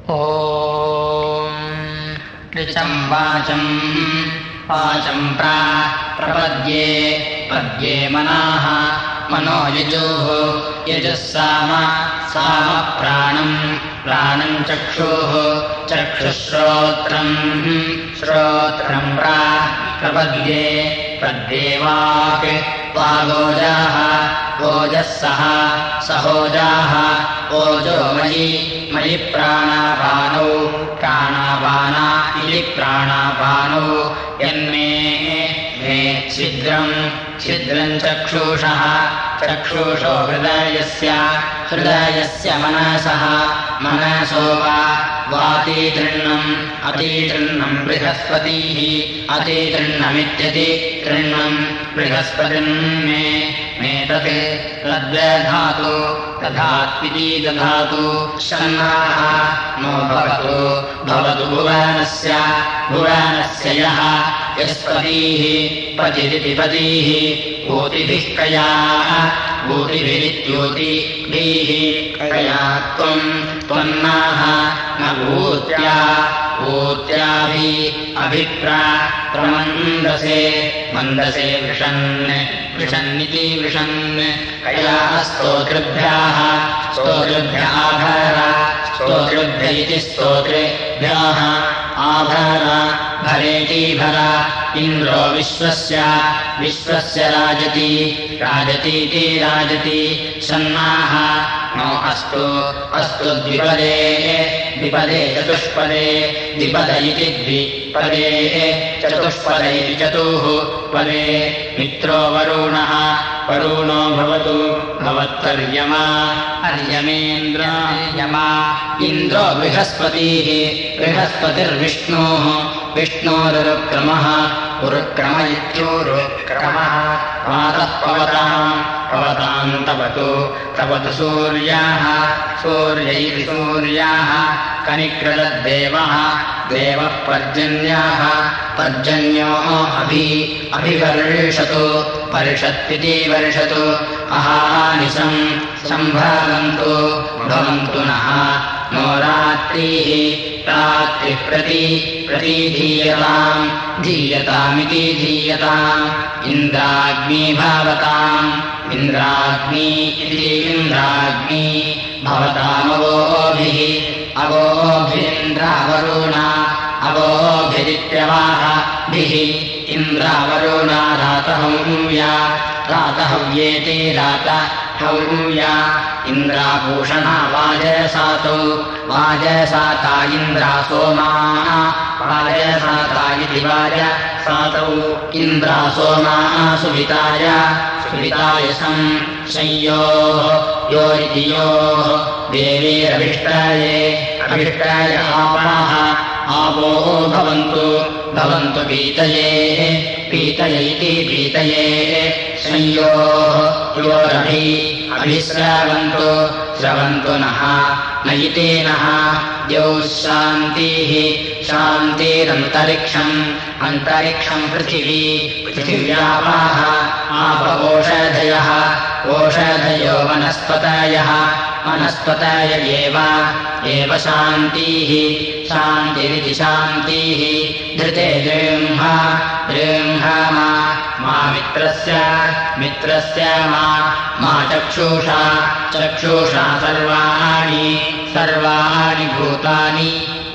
ऋचं वाचम् वाचम् प्रपद्ये पद्ये मनाः मनो यजुः यजुः साम प्राणम् चक्षुः चक्षुश्रोत्रम् श्रोत्रम् प्रपद्ये पद्ये वाक् वागोजाः ओजः सहोजाः ओजो मयि प्राणापानौ प्राणापाना इति प्राणापानौ यन्मे छिद्रम् चक्षुषः चक्षुषो हृदयस्य मनसो वातीतृण्णम् अतीतृण्णम् बृहस्पतिः अतीतृण्णमित्यतितृण्णम् बृहस्पतिर्मे तद्व्यधातु दधात्विति दधातु शन्नाः नो भवतु भुवनस्य यः यस्पतिः पतिरिति पतिः ऊतिभिः कयाः ऊतिभिरित्यूतिभिः कया त्वन्नाः न ऊत्याभिप्रमन्दसे मन्दसे वृषन्निति वृषन् कया स्तोतृभ्यः स्तोतृभ्य इति स्तोतृभ्यः आभर भरेति भर इन्द्रो विश्वस्य राजतीति राजति सन्नाः नो अस्तु द्विपदे चतुष्पदे द्विपद इति द्विपदे चतुष्पदे चतुः पदे मित्रो वरुणः वरुणो भवत्तर्यमा अर्यमेन्द्रयमा इन्द्रो बृहस्पतिः बृहस्पतिर्विष्णोः विष्णोरुक्रमः उरुक्रम इत्युरुक्रमः मातः पवताम् तपतु सूर्याः सूर्य इति सूर्याः कनिक्रदद्देवः देवः पर्जन्याः पर्जन्यो अभिवर्षतु वर्षत्विति वर्षतु अहानिशम् सम्भवन्तु भवन्तु नः नो रात्रिः धीयतामिति धीयताम् इन्द्राग्नी भावताम् इन्द्राग्नी इति इन्द्राग्नी भवतामवोभिः अवोभिरिन्द्रावरुणा अवोभिरित्यवाहभिः इन्द्रावरुणा रातहव्येति रातहव्या इन्द्राभूषणा वाजसाता इन्द्रासोमा वाजसाता इति वाजसातौ इन्द्रासोमा सुविताय संयोः यो इति योः देवीरभिष्टाये आपाः आपो भवन्तु पीतये इति पीतये संयोः योरभिस्रवन्तु नः न इति नः द्यौः शान्तिरन्तरिक्षम् पृथिव्यापाः आप ओषधयो वनस्पतय एव शान्तिरिति शान्तिः धृते दृह्मा मा मित्रस्य मा चक्षुषा सर्वाणि भूतानि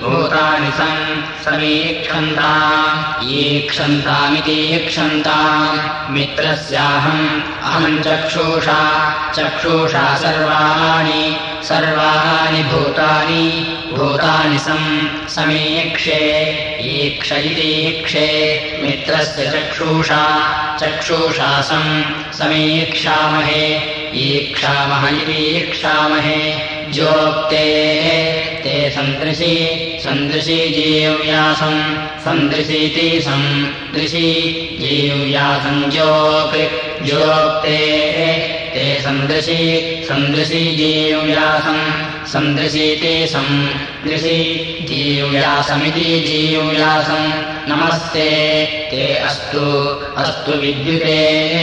ईक्षन्तामिति ईक्षन्ताम् मित्रस्याहम् चक्षुषा सर्वाणि भूतानि समीक्षे ईक्ष इति ईक्षे मित्रस्य चक्षुषा समीक्षामहे ईक्षामः इति ईक्षामहे ज्योक्ते ते सन्दृशी जीव्यासम् सन्दृशीति सन्दृशी जीव्यासम् ज्योक्ते ते सन्दृशी जीव्यासम् सन्दृशीति सन्दृशी जीव्यासमिति जीव्यासम् नमस्ते ते अस्तु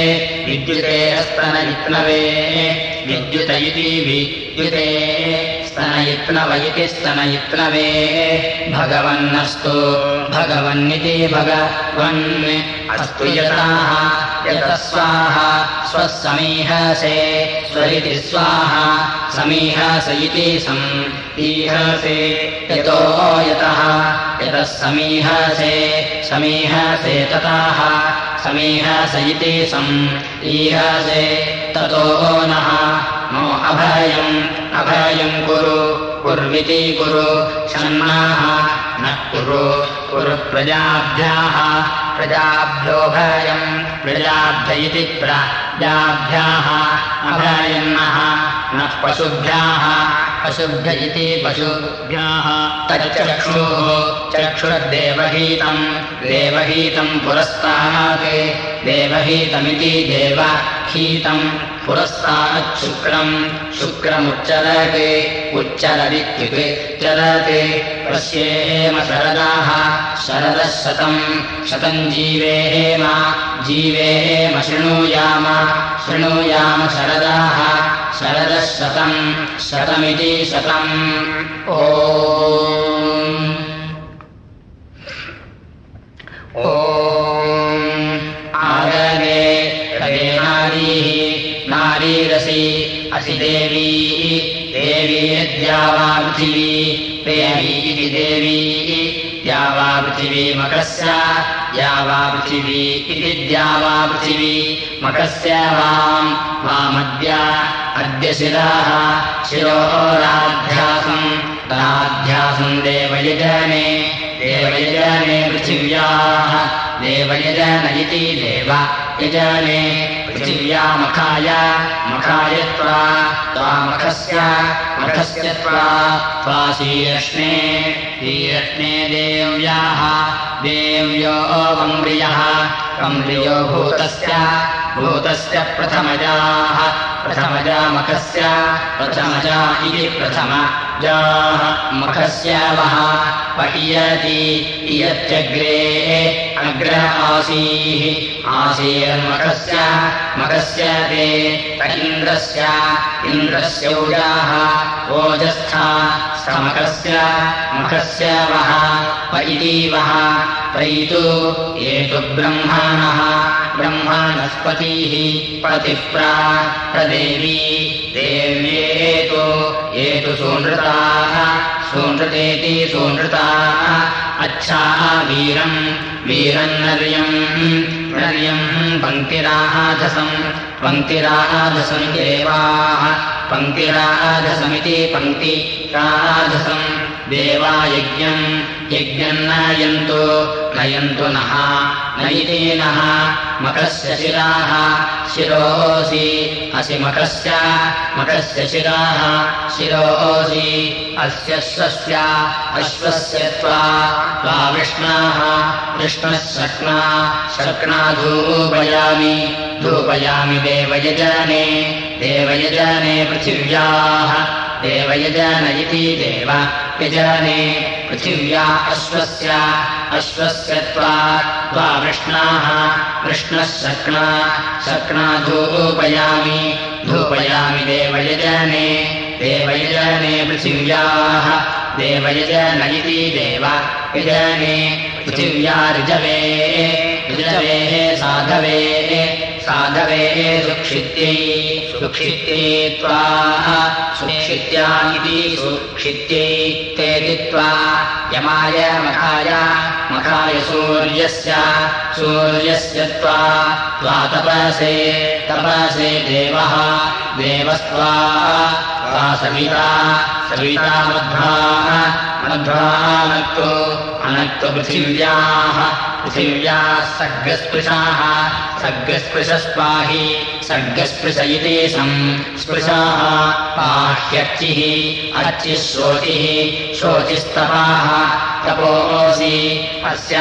विद्युते स्तनवित्नवे विद्युत इति विद्युते स्तनयित्नव इति स्तनयित्नवे भगवन्नस्तु भगवन्निति भगवन् अस्तु यताः यतः स्वाहा स्वः समीहसे स्वरिति स्वाहा समीहस इति समीहसे यतो यतः यतः समीहसे समीहसे तताः समीहस इति समीहसे ततो नः नो अभयम् अभयम् कुरु कुर्विति कुरु शन्नाः नः कुरु कुरु प्रजाभ्याः प्रजाभ्यो भयम् प्रजाभ्य इति प्रजाभ्याः अभयन्नः नः पशुभ्याः पशुभ्य इति पशुभ्याः तच्चक्षुः चक्षुर्देवहीतम् देवहीतम् पुरस्तात् देवहीतमिति देवहीतम् पुरस्ताच्छुक्रम् शुक्रमुच्चरते उच्चरदित्युच्चरते पश्येम शरदाः शरदः शतम् जीवेम जीवेम शृणुयाम शृणुयाम शरदाः शरदः शतमिति शतम् ॐ आगगे नारीः नारीरसि असि देवी देवी द्यावा पृथिवी देवी इति देवी द्यावा पृथिवी मकस्य द्यावा पृथिवी इति द्यावा पृथिवी मकस्य वामद्य अद्य शिराः शिरोराध्यासम् देवयजने देवयजने पृथिव्याः देवयजन इति देवयजने पृथिव्या मखाय मखायत्वा त्वामखस्य मखस्य त्वा शीर्ष्णे शीर्ष्णे देव्याः देव्यो वम्रियः वम्रियो भूतस्य प्रथमजाः प्रथमजा मखस्य प्रथमजा इति प्रथमजाः मखस्य वः पह्यति इयत्यग्रे अग्र आसीः आसीर्मखस्य मखस्य ते इन्द्रस्य ओजाः ओजस्था स्थमखस्य मखस्य वः इति वः तैतु ये तु ब्रह्मणः ब्रह्मणस्पतिः पतिः प्रदेवी देव्येतु ये तु सूनृताः सूनृतेति सूनृताः अच्छा वीरम् नर्यम् पङ्क्तिराधसम् देवाः पङ्क्तिराधसमिति पङ्क्तिराधसम् देवा यज्ञम् नयन्तु नः नयिति नः मकस्य शिराः शिरोऽसि असि मकस्य शिराः शिरोऽसि अस्य अश्वस्य त्वा विष्णः शक्ना धूपयामि देवयजने पृथिव्याः देवयजन इति देवयजने पृथिव्या अश्वस्य त्वा वृष्णः शक्ना धूपयामि देवयजने पृथिव्याः देवयजन इति देवयजने पृथिव्या ऋजवे साधवे सुक्षित्यै त्वा सुक्षित्या इति सुक्षित्यै ते दित्वा यमाय मखाय सूर्यस्य त्वा तपसे देवस्त्वा सविता मध्वानक्तो पृथिव्याः सर्गस्पृशस्पाहि सर्गस्पृश इति संस्पृशाः पाह्यर्चिः अर्चिः शोचिस्तपाः तपोऽसि अस्य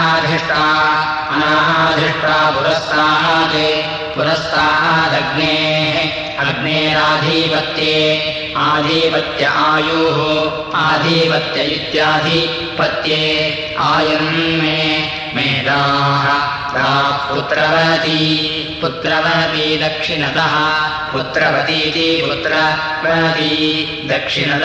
अनाधिष्टा पुरस्तादग्नेराधिपत्ये आधिपत्य आयुः आधिपत्य इत्याधिपत्ये आयुर्मे मेधाः पुत्रवती पुत्रवती दक्षिणतः पुत्रवतीति पुत्रवती दक्षिणत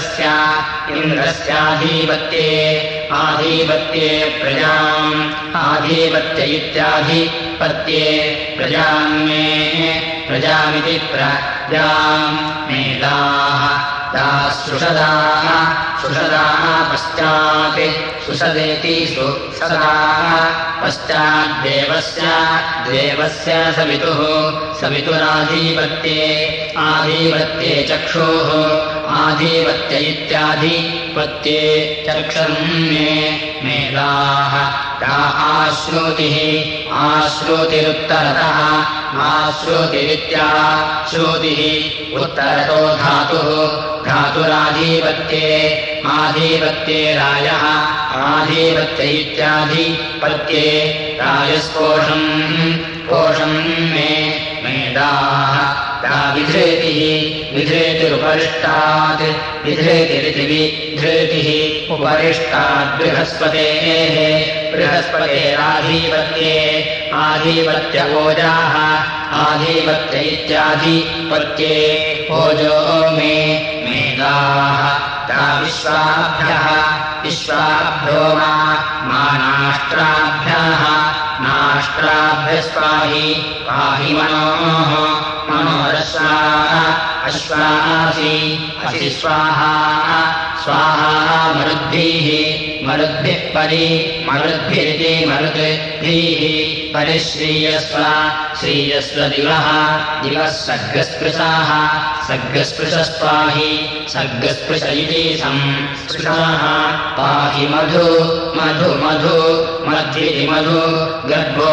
इन्द्रस्याधिपत्ये आधिपत्ये प्रजाम् आधिपत्य इत्याधिपत्ये प्रजान्मे प्रजामिति प्रजाम् मेधाः सुषदाः सुषदाः पश्चात् सुषदेति सुषदाः पश्चाद्देवस्य देवस्य सवितुः सवितुराधिपत्ये आधिपत्ये चक्षुः आधिपत्य इत्याधिपत्ये चक्षुर्मे मेधाः आश्रुतिः आश्रुतिरुत्तरतः आश्रुतिरित्या श्रुतिः उत्तरतो धातुः धातुराधिपत्ये आधिपत्ये रायः आधिपत्य इत्याधिपत्ये रायस्पोषम् पोषम् मे मेधाः विधृतिः विधृतिरुपरिष्टात् विधृतिरिति विधृतिः उपरिष्टात् बृहस्पतेः बृहस्पतेराधिपत्ये आधिपत्य ओजाः आधिपत्य इत्याधिपत्ये ओजो मे मेधाः विश्वाभ्यः विश्वाभ्यो मा नाष्ट्राभ्यः नाष्ट्राभ्यस्पाहि पाहि मनोः मनोरश्वाः अश्वासि असि स्वाहा स्वाहा मरुद्भिः मरुद्भिः मरुद्भिरिति मरुद्भिः परिश्रीयस्व श्रीयस्व दिवः दिवः सर्गस्पृशाः सर्गस्पृशस्पाहि सर्गस्पृश इति संस्पृशाः पाहि मधु मधु मधु मध्विति मधु गर्भो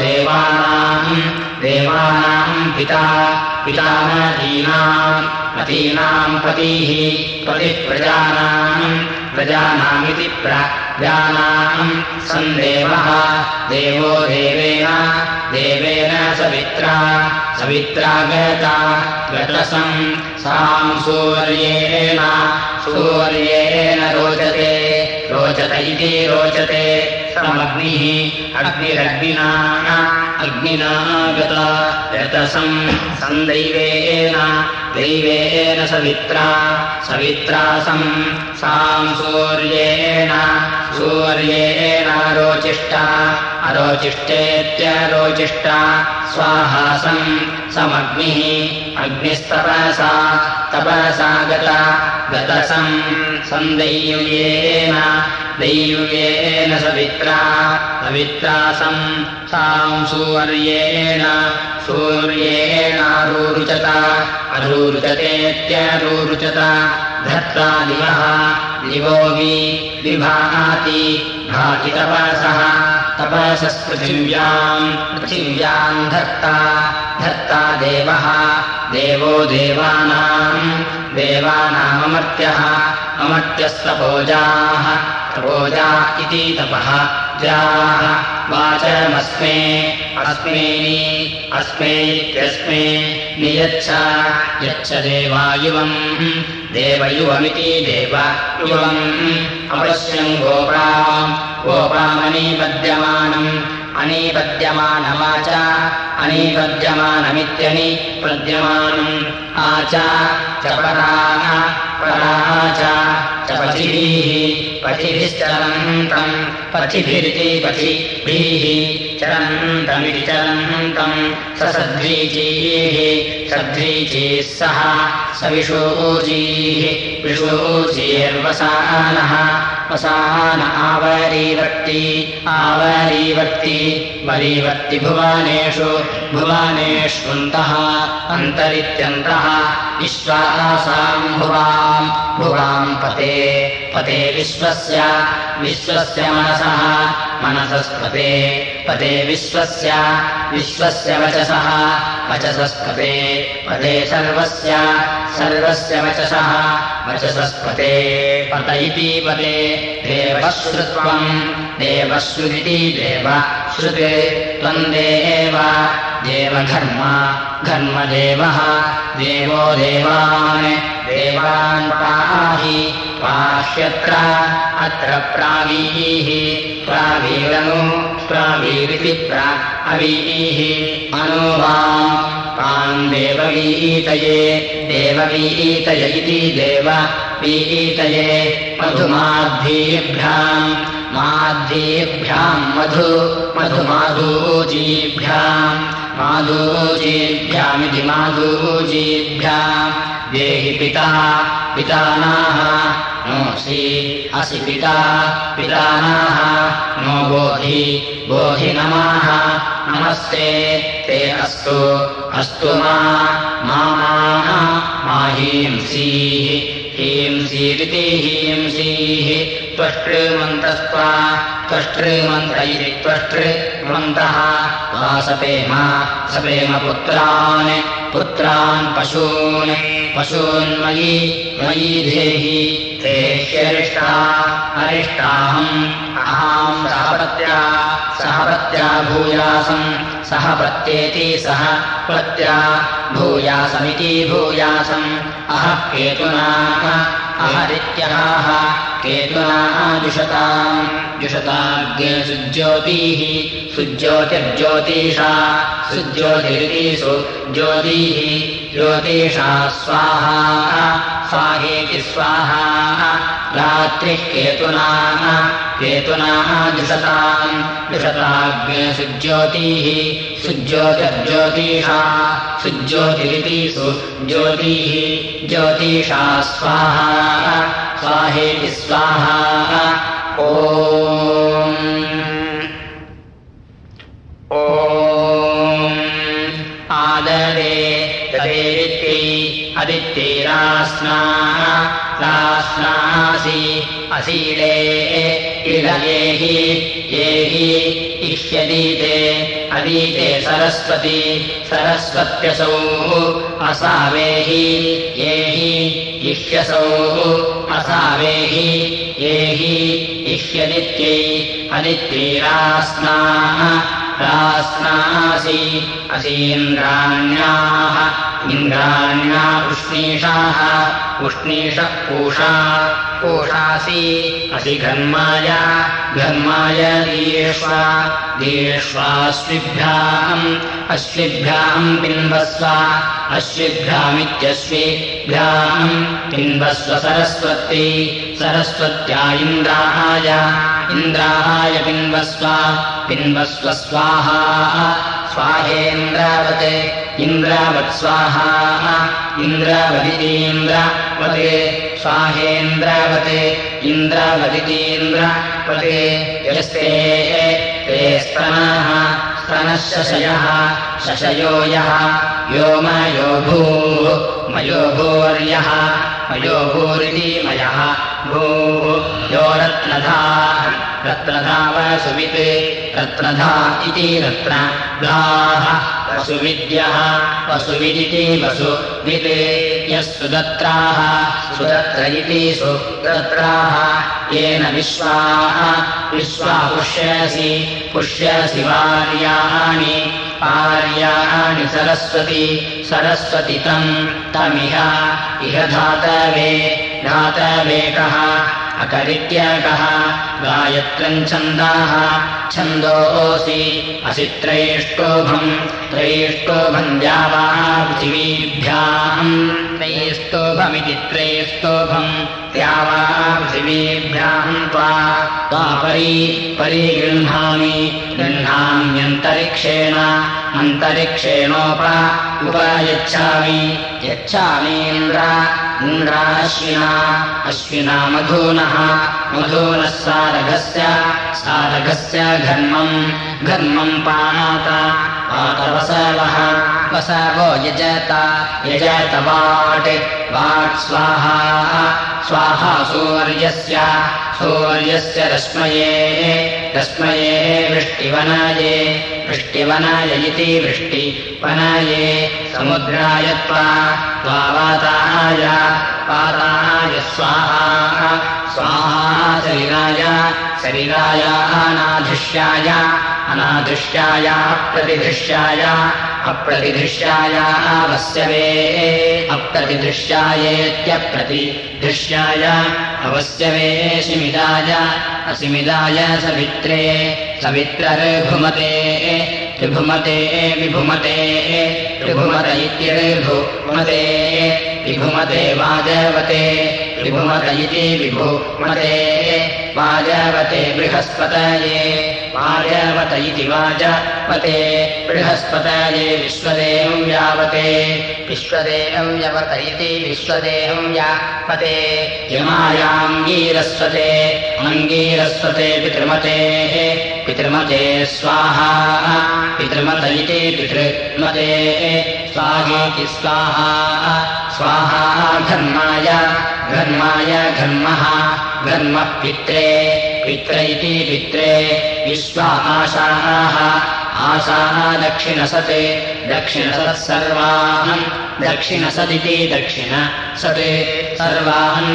देवानाम् पिता मतीनाम् पतिः पतिः प्रजानामिति प्रजानाम् सन्देवः देवो देवेन सवित्रा गतसं साम् सूर्येण रोचते इति रोचते समग्निः अग्निना गतसं सन्दैवेन सवित्रा साम् सूर्येण अरोचिष्टेत्यरोचिष्टा स्वाहासं समग्निः अग्निस्तपसा तपसा गतसं सन्दैव्येन सवित्रा साम् सूर्येणारुरुचतेत्यरुरुचत धत्ता दिवो विभाति भाति तपसस्पृथिव्याम् धत्ता देवो देवानाममर्त्यः अमर्त्यस्तपोजाः तपोजा इति तपः जाः वाचमस्मे अस्मे इत्यस्मे नियच्छ देवयुवमिति देवयुवम् अपश्यम् गोपामनीपद्यमानमाच अनीपद्यमानमित्यनिपद्यमानम् आच च पराच पथिभिश्चरन्तम् पथिभिरिति पथिभिः चरन्तमिति चरन्तम् सद्रीचीः सह विषूचीर्वसानः वसान आवरीवर्ति वरीवर्ति भुवानेष्वन्तः अन्तरित्यन्तः विश्वासाम् भुवाम् पते विश्वस्य मनसस्पते विश्वस्य वचसस्पते पते सर्वस्य वचसस्पते पत इति पते देवश्रुतिति देवश्रुते त्वम् देवघर्मदेवः देवो देवान् पाहि पाह्यत्र अत्र प्रावीः प्रावीरनु प्रावीरिति अवीः अनुवाम् देववीतये देववीतय इति देववीतये मधुमाद्भीभ्याम् माद्भीभ्याम् मधुमाधूजीभ्याम् माधूजीभ्यामिति माधूजीभ्याम् देहि पिता पितानाः नोऽसि असि पिता पितानाः नो बोधि बोधि नमः नमस्ते ते अस्तु अस्तु माहींसीः हींसीरिति हींसीः त्वष्ट्रमन्तस्त्वा त्वष्ट्रमन्त इति त्वष्ट्रमन्तः वा सपेम पुत्रान् पशून्मयि देहि ते ह्यरिष्टा अरिष्टाहम् अहम् सहपत्या भूयासम् सहपत्येति सह प्रत्या भूयासमिति भूयासम् अहः केतुनाः अहरित्यहाः केतुनाः जुषताग्ने सुज्योतिः सुज्योतिर्ज्योतिषा सुज्योतिरिति सुज्योतिः ज्योतिषा स्वाहा स्वाहेति स्वाहा रात्रिः केतुनाः जुषताग्ने सुज्योतिः सुज्योतिर्ज्योतिषा सुज्योतिरिति सुज्योतिः ज्योतिषा स्वाहा स्वाहेति स्वाहा ॐ आदरे तदेरित्यै अदित्यैरास्नासि असीले इलयेहि येहि इष्यदीते अदीते सरस्वत्यसौ असावेहि येहि इष्यसौ असावेहि येहि इष्यदित्यै अदित्यैरास्नासि असीन्द्राण्याः इन्द्राण्या उष्णीषाः उष्णीषः पूषासि असि घर्माय दीर्ष्वाश्विभ्याम् पिन्वस्व अश्विभ्यामित्यश्विभ्याम् पिन्वस्व सरस्वत्या इन्द्राय पिन्वस्व स्वाहा स्वाहेन्द्रावते इन्द्रावत् स्वाहा इन्द्रावदितीन्द्रावते स्वाहेन्द्रावते इन्द्रावदितीन्द्रावते यस्ते ते स्तनाः शशयो यः यो मयो भूर्यः मयो भूरिति मयः भूः यो रत्नधा वसुवित् रत्नधा इति रत्नदाः वसुविद्यः वसुविदिति वसुवित् यः सुदत्राः सुदत्र इति सुदत्राः येन विश्वाः पुष्यसि वार्याणि सरस्वती तमिह धातवे कः अकरित्यकः गायत्रम् छन्दाः छन्दोऽसि असि त्रैष्टोभम् द्यावा पृथिवीभ्याम् त्रैस्तोभमिति त्रैस्तोभम् द्यावा पृथिवीभ्याम् त्वा गृह्णाम्यन्तरिक्षेण उपयच्छामि इन्द्राश्विना मधूनः सारघस्य घर्मम् पातवसवः वसवो यजत वाट् स्वाहा सूर्यस्य रश्मये वृष्टिवनाय इति वृष्टिवनाये समुद्राय त्वावाताय स्वाहा शरीराय अनाधिष्याय प्रतिधिष्याय अप्रतिदृश्याय अवस्यवे अप्रतिदृश्यायेत्यप्रतिदृश्याय अवस्यवे असिमिदाय सवित्रे सवित्रर्भुमते त्रिभुमते विभुमते त्रिभुमत इत्यर्भुमते विभुमते वाजवते विभुमत इति विभुमते वाजवते बृहस्पतये वाजवत इति वाजवते बृहस्पतये विश्वदेहं यावते विश्वदेहं यवत इति विश्वदेहं यावते यमायाङ्गीरस्वते अङ्गीरस्वते पितृमते स्वाहा पितृमत इति पितृमते स्वाहेति स्वाहा स्वाहा घर्माय घर्मः पित्रे इति पित्रे विश्वा आशाः दक्षिणसत् सर्वान् दक्षिणसदिति दक्षिणसत् सर्वान्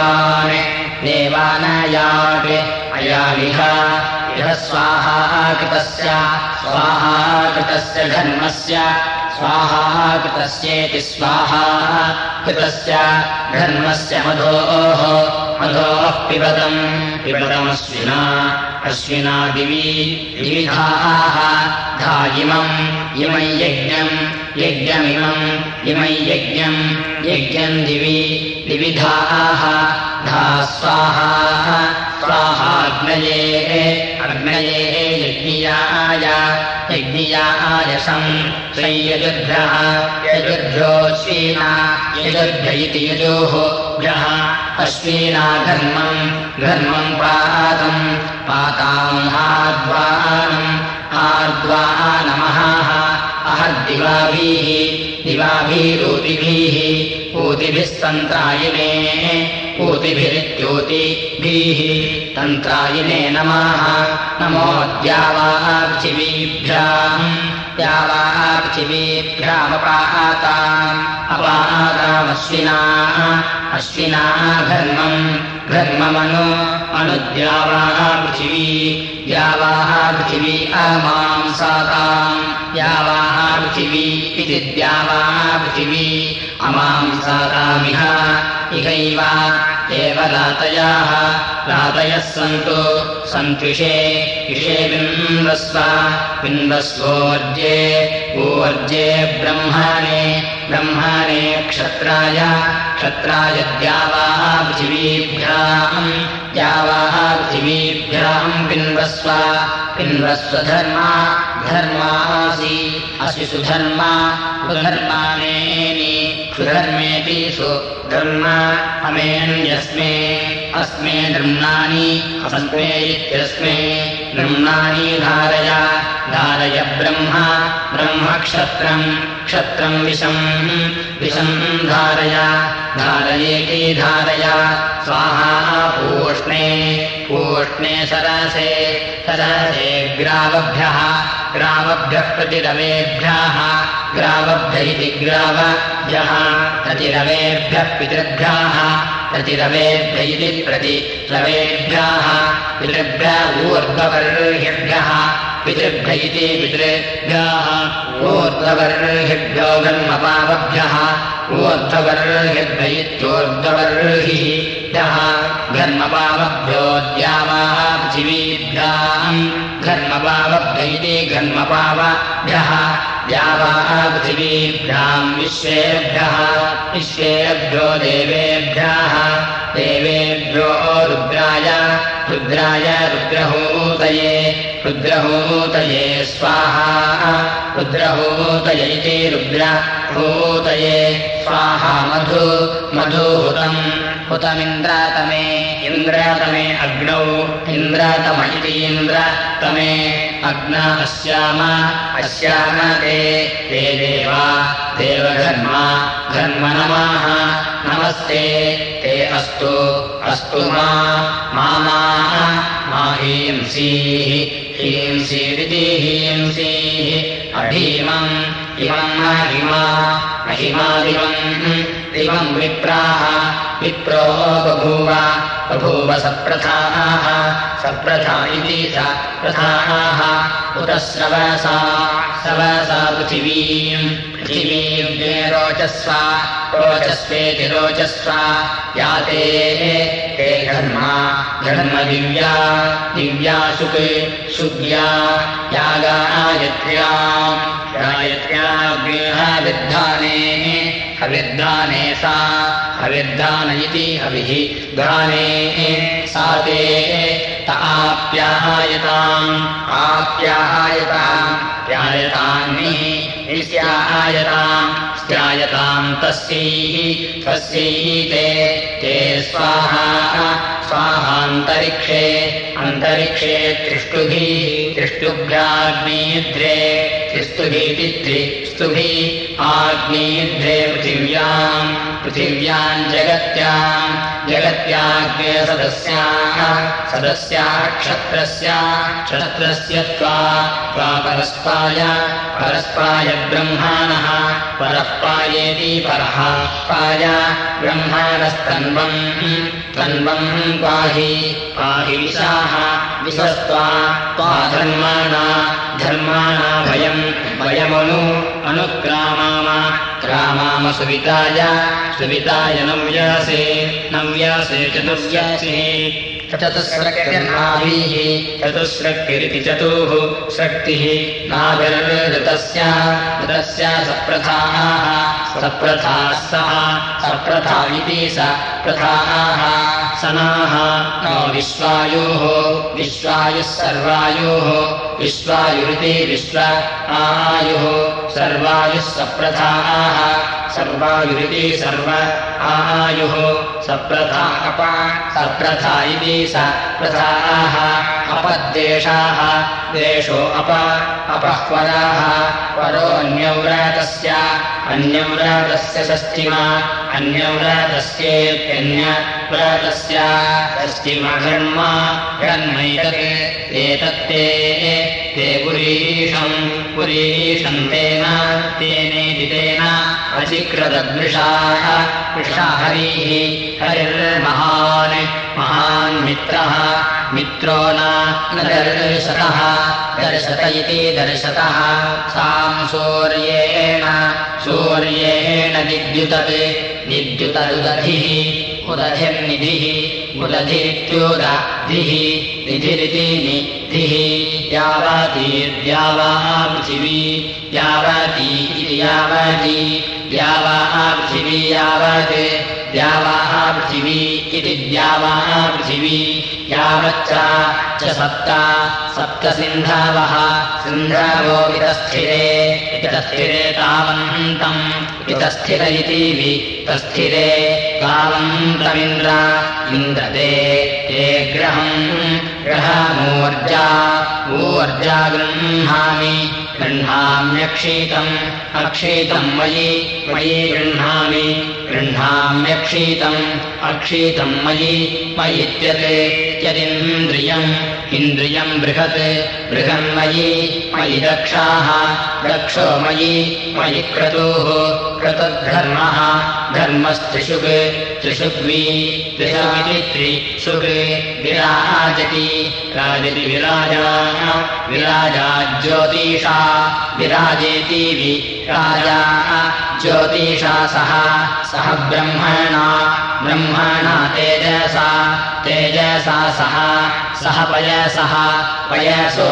देवानयाट् अयाविह स्वाहा कृतस्य घर्मस्य स्वाहा कृतस्येति स्वाहा कृतस्य घर्मस्य मधोः पिबतमश्विना दिविधाः धा इमं यज्ञं दिविधाः धा स्वाहाग्नये यज्ञियायशं यजुर्भ्योऽश्विना यजुर्भ्य इति यजोभ्यः अश्विना घर्मं पातां हार्द्वानमः दिवाभिरूतिभिः ऊतिभिस्तन्त्रायिने ऊतिभिरित्यूतिभिः तन्त्रायिने नमो अपातामश्विना घर्ममनु द्यावापृथिवी अमांसाताम् द्यावापृथिवी इति द्यावापृथिवी अमांसातामिह इहैव एव रातयः सन्तुषे बिन्वस्वोर्जे ब्रह्मणे क्षत्राय द्यावापृथिवीभ्याम् धर्मासि असि सुधर्मानेनि सुधर्मेति सुधर्म अमेन्यस्मे अस्मे नृम्णानि अस्मे इत्यस्मे नृम्णानि धारय ब्रह्मक्षत्रं विषं धारयेति धारय स्वाहा पूष्णे सरसे ग्रावभ्यः प्रतिरवेभ्यः ग्रावभ्य इति ग्रावभ्यः प्रतिरवेभ्यः पितृभ्यः प्रतिरवेभ्य इति प्रतिरवेभ्यः पितृभ्य ऊर्ध्ववर्हिभ्यः पितृभ्य इति पितृभ्यः ऊर्ध्ववर्हिभ्यो घर्मपावभ्यः ऊर्ध्ववर्हिभ्य इत्योर्ध्ववर्हिभ्यः घर्मपावभ्यो द्यावापृथिवीभ्याम् घर्मपावभ्य इति घर्मपावभ्यः द्यावापृथिवीभ्याम् विश्वेभ्यो देवेभ्यो रुद्राय रुद्रहूतये स्वाहा रुद्रहूतय इति रुद्रहूतये स्वाहा हुतमिन्द्रातमे इन्द्रातमे अग्नौ इन्द्रातम इति इन्द्रातमे अग्न अस्याम ते देवा देवघर्म नमः नमस्ते ते अस्तु मा हींसीरिति हींसीः अभीमम् इमम् महिमादिवम् विप्रो बभूव बभूव सप्रथाः सप्रथा इति सप्रथाः उत स्रवसा पृथिवीम् रोचस्व रोचस्वेति रोचस्व याते ते धर्मा दिव्या शुक्या यागायत्र्याग्ने हविर्धाने सा हविर्धान इति हविः गाने सा ते स्यायताम् तस्यै ते स्वाहान्तरिक्षे त्रिष्टुभ्याग्निद्रे त्रिस्तुभिः आग्निद्रे पृथिव्याम् जगत्याग्ने सदस्या क्षत्रस्य त्वा परस्पाय ब्रह्माणः परःपायेति परः पाय ब्रह्माणस्तन्वम् पाहि विशस्त्वा धर्माणा वयमनुक्रामाम सुविताय नव्यासे चतुर्व्यासे चतुस्रक्तिरिति चतुः शक्तिः नाभिर्ऋतस्य सप्रथाः सप्रथा इति सप्रथाः सनाः नो विश्वायुः सर्वायुः विश्वायुरिति विश्व आयुः सर्वायुः सप्रथाः सर्वायुरिति सर्व आयुः सप्रथा इति सप्रथाः अपद्देशाः देशो अपःपराः परो अन्यव्रातस्य षष्ठिमा अन्यव्रातस्येत्यन्यव्रातस्य षष्ठिमा एतत्ते पुरीशम् तेनेदितेन अचिक्रदद्वृषाः हरिर्महान् मित्रो न दर्शत इति दर्शतः साम् सूर्येण विद्युतदुदधिः उदधिर्निधिः उदधिरित्युदधिः निधिरिति निधिः यावतीर्द्यावा पृथिवी यावती इति यावती द्यावा पृथिवी यावत् द्यावा पृथिवी इति द्यावा पृथिवी यावच्च सप्त सिन्धवः सिन्धवो वितस्थिरे तावन्तम् वितस्थिर इति वितस्थिरे तावन्तमिन्द्रते ते ग्रहमूर्जा गृह्णाम्यक्षीतम् मयि गृह्णाम्यक्षीतम् मयित्यते यदिन्द्रियम् बृहन्मयि दक्षो मयि क्रतुर्धर्मः धर्मस्त्रिषुग्वी त्रिषुग् विराजति विराजा ज्योतिषा विराजेति विराजा ज्योतिषा सह ब्रह्मणा तेजसा सह पयसो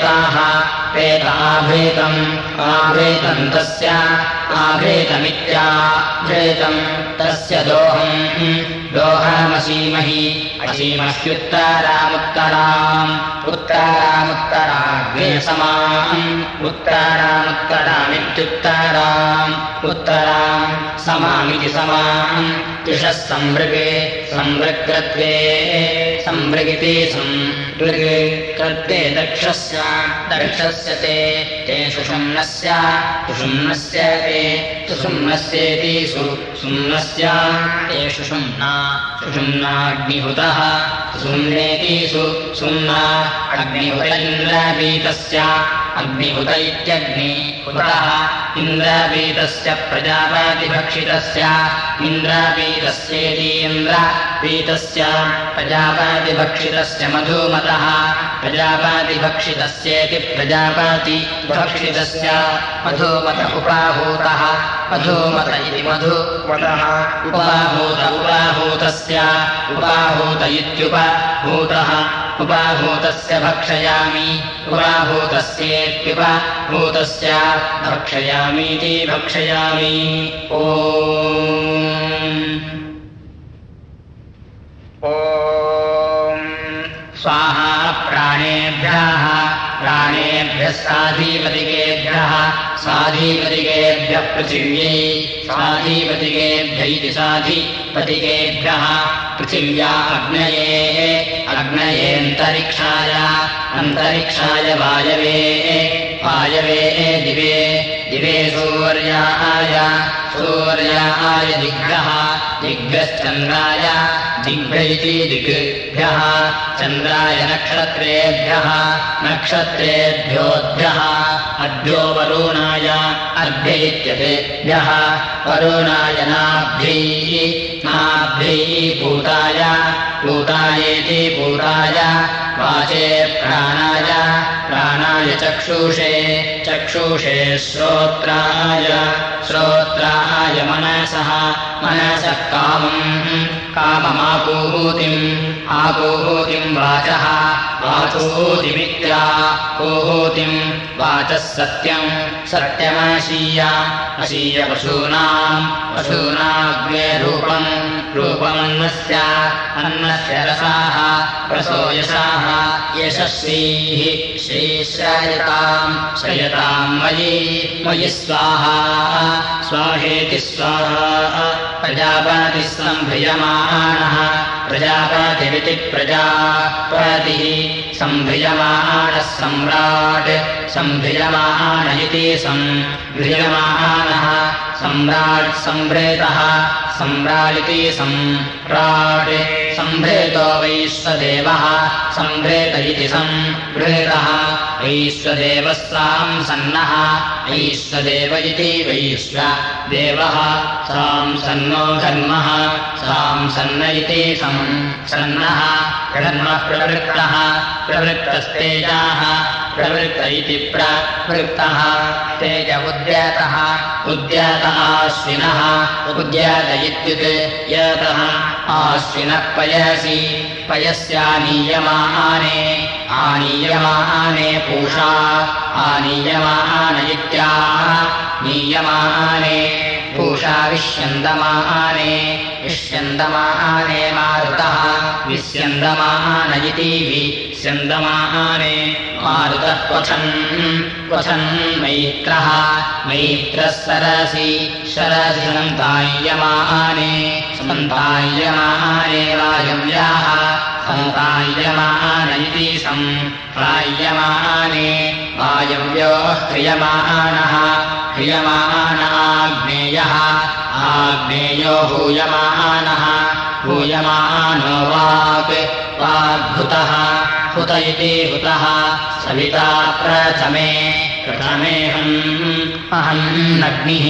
रेताभृतम् तस्य आभृतमित्याभृतम् तस्य दोहमसीमहि उत्तरामुत्तराग्ने समाम् उत्तराम् समामिति समाम् तिषः संवृग्रत्वे संवृगिति संवृग् दक्षस्य ते सुषुम्नस्य ते सुषुम्नस्येति सुषुम्नस्य ते सुषुम्नाग्निहुतः सुषुम्नेति सुषुम्ना अग्निहुत इन्द्रवीतस्य अग्निहुत इत्यग्नि हुतः इन्द्रपीतस्य प्रजापतिभक्षितस्य इन्द्रपीतस्येतीन्द्रपीतस्य प्रजापतिभक्षितस्य मधुमतः प्रजापतिभक्षितस्येति प्रजापतिभक्षितस्य मधुमत उपाहूतः मधुमत इति मधुमतः उपाहूतस्य उपाहूत इत्युपहूतः उपाहूतस्य भक्षयामि उपाहूतस्येत्युपहूतस्य भक्षयामीति भक्षयामि ॐ स्वाहा प्राणेभ्यः साधीपतिकेभ्यः पृथिव्यै साधीपतिकेभ्य इति साधीपतिकेभ्यः पृथिव्या अग्नयेऽन्तरिक्षाय वायवे दिवे सूर्याय दिग्भ्यश्चन्द्राय दिग्भ्यैति दिग्भ्यः चन्द्राय नक्षत्रेभ्योऽद्भ्यः अद्भ्यो वरुणाय अर्भ्य इत्यतेभ्यः वरुणाय नाभ्यैः पूतायेति पूताय वाचे प्राणाय चक्षुषे श्रोत्राय मनसः काममापूहूतिम् वाचः वाचोतिमित्यापूहूतिम् वाचः सत्यमाशीय पशूनाग्ने रूपमन्नस्य रसो यशाः यशस्वीः श्रेयताम् मयि स्वाहेति स्वाहा प्रजापतिः प्रजापतिरिति प्रजापतिः सम्भ्रियमाणः सम्राट इति सम्भ्रियमाणः सम्राट् सम्भ्रेतः सम्राटिति सम्राट् सम्भ्रेतो वैश्वदेवः सम्भ्रेत इति सम्भ्रेतः वैश्वदेवः सांसन्नः वैश्वदेव इति वैश्वदेवः सांसन्नो धर्मः सांसन्न इति संसन्नः धर्मः प्रवृत्तस्तेजाः प्रवृत्त इति प्रवृत्तः तेज उद्यात आश्विनः उद्यात इत्युक्ते यतः आश्विनः पयस्यानीयमाने पूषा आनीयमान इत्यानीयमाने पूषा विश्यन्दमाने मारुतः विस्यन्दमान इति विस्यन्दमाने मारुतः क्वथन् मैत्रः सरसि सन्ताय्यमाने वायव्याः सन्ताय्यमान इति संप्राय्यमाने वायव्योः क्रियमाणः आग्नेयो हूयमानो वाग्भुतः हुत इति हुतः सविता प्रथमेऽहम्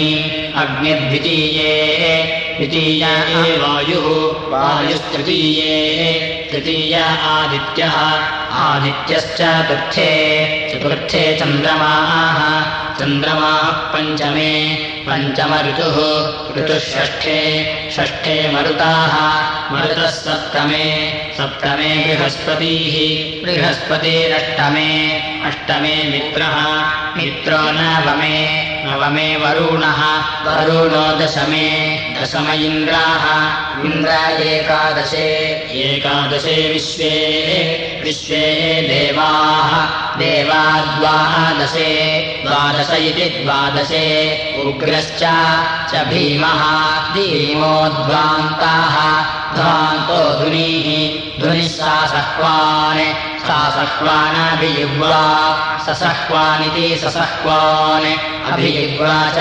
अग्निर्द्वितीये वायुः तृतीय आदित्यश्चतुर्थे चन्द्रमाः पञ्चम ऋतुः षष्ठे मरुताः सप्तमे बृहस्पतिरष्टमे मित्रो नवमे वरुणो दशमे इन्द्राः इन्द्र एकादशे विश्वे देवाः द्वादश इति द्वादशे उग्रश्च भीमः ध्वान्तो धुनिः सा सह्वानाभियुग्वा ससह्वानिति ससह्वान् अभियुग्वा च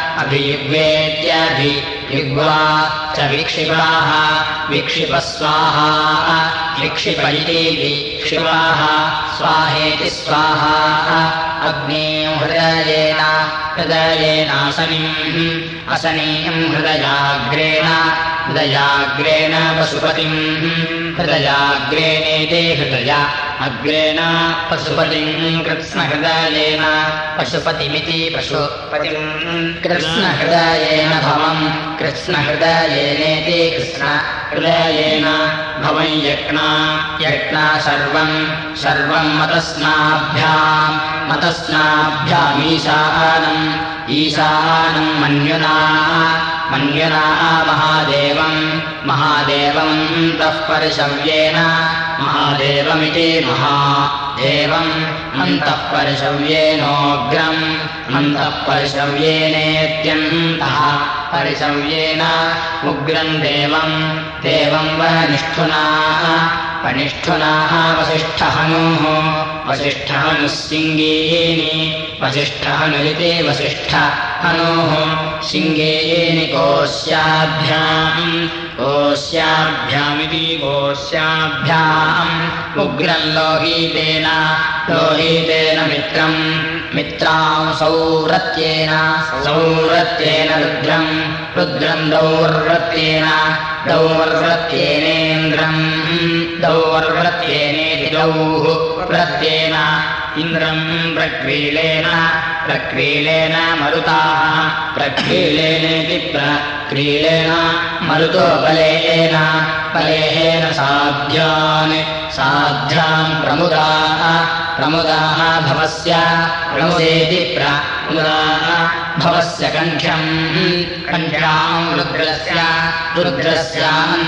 अभियुग्वेत्यभियुग्वा च विक्षिपाः विक्षिपस्वाहा विक्षिप इति विक्षिपाः स्वाहेति स्वाहा अग्निं हृदयेनासनीं हृदयाग्रेण पशुपतिं हृदयाग्रेणेति हृदया अग्रेण पशुपतिं कृत्स्नहृदयेन पशुपतिमिति पशुपतिं कृत्स्नहृदयेन भवं कृत्स्नहृदयेनेति कृत्स्नहृदयेन भवं यज्ञा सर्वं मतस्नाभ्यामीशानं मन्युना महादेवं तः परिशव्येन महादेवमिति महादेवम् अन्तः परिशव्येनोग्रम् अन्तः परिशव्येनेत्यन्तः परिशव्येन उग्रम् देवम् वनिष्ठुनाः वसिष्ठहनुः सिङ्गीनि वसिष्ठहनुरिति वसिष्ठहनुः सिङ्गीनि कोश्याभ्यामिति कोश्याभ्याम् उग्रम् लोहितेन मित्रां सौरत्येन रुद्रम् दौर्वत्येनेन्द्रम् दौर्वत्येनेति दौर्वत्येन इन्द्रम् प्रक्रीलेन मरुताः प्रक्रीलेनेति प्रक्रीलेन मरुतो बलेन साध्यान् प्रमुदाः भवस्य प्रमुदेति प्रमुदाः भवस्य कण्ठ्यां रुद्रस्य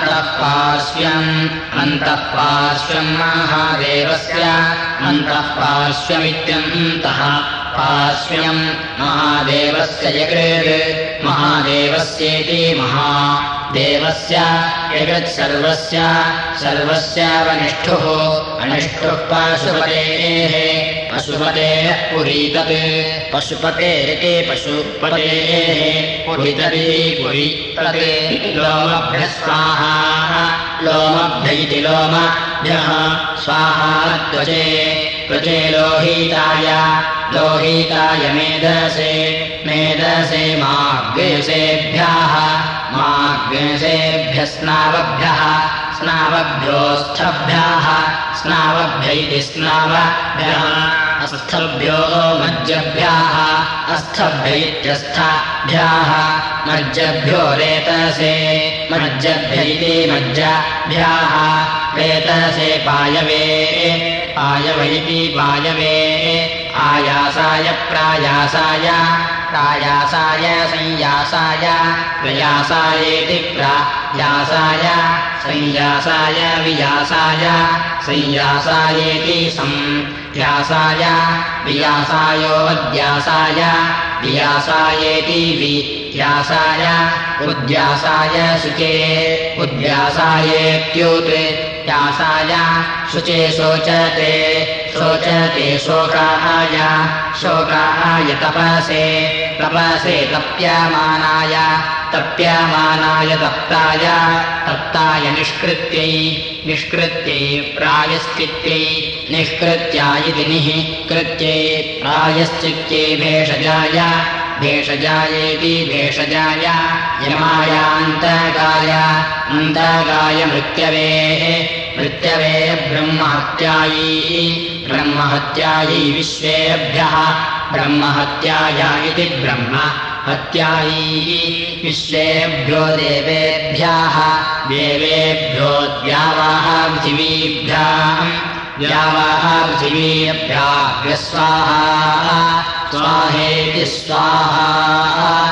अन्तः पार्श्वम् महादेवस्य अन्तः पार्श्वमित्यन्तः पार्श्वम् महादेवस्य जगृत् महादेवस्येति महादेवस्य जगत्सर्वस्य वनिष्ठुः अनिष्ठुः पशुपतेः पुरीतत् पशुपतेरिति पशुपतेः पुरीतत् लोमभ्यः स्वाहा लोमभ्य इति लोमभ्यः स्वाहा त्वचे लोहिताय मेधसे माग्नेसेभ्यः स्नावभ्योऽस्थभ्यः स्नावभ्य इति स्नावभ्यः अस्थभ्यो अस्थभ्य इत्यस्थभ्यः मज्जभ्यो रेतसे मज्जभ्य इति मज्जभ्यः रेतसे पायवे इति पायवे आयासाय प्रायासाय संयासाय प्रयासायेति प्रयासाय संयासाय वियासायेति संयासाय वियासायोऽध्यासाय वियासायेति वियासाय उद्यासाय शुचे उद्यासायेत्युद्यासाय शुचे शोचते शोकाय तपसे तप्यमानाय तप्ताय निष्कृत्यै प्रायश्चित्यै निष्कृत्यायिति निःकृत्यै प्रायश्चित्यै भेषजायेति भेषजाय यमायान्तगाय मृत्यवे ब्रह्महत्यायै विश्वेभ्यः ब्रह्महत्याय इति ब्रह्महत्यायै विश्वेभ्यो देवेभ्यः द्यावाः पृथिवीभ्यः स्वाहेति स्वाहा